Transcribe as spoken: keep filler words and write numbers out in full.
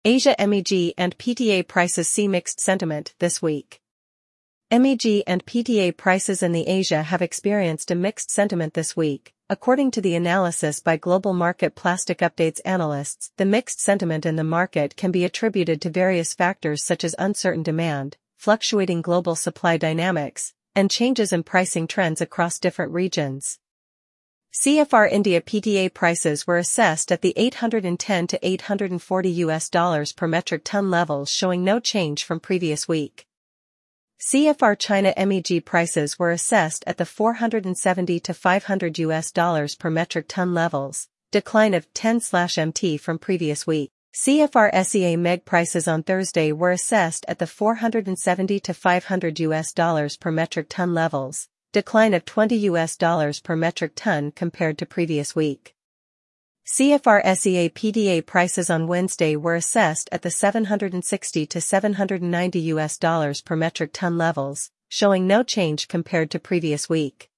Asia M E G and P T A prices see mixed sentiment this week. M E G and P T A prices in the Asia have experienced a mixed sentiment this week. According to the analysis by Global Market Plastic Updates analysts, the mixed sentiment in the market can be attributed to various factors such as uncertain demand, fluctuating global supply dynamics, and changes in pricing trends across different regions. C F R India P T A prices were assessed at the eight hundred ten to eight hundred forty U S dollars per metric ton levels, showing no change from previous week. C F R China M E G prices were assessed at the four hundred seventy to five hundred U S dollars per metric ton levels, decline of ten M T from previous week. C F R S E A M E G prices on Thursday were assessed at the four hundred seventy to five hundred U S dollars per metric ton levels, decline of twenty U S dollars per metric ton compared to previous week. C F R S E A P T A prices on Wednesday were assessed at the seven hundred sixty to seven hundred ninety U S dollars per metric ton levels, showing no change compared to previous week.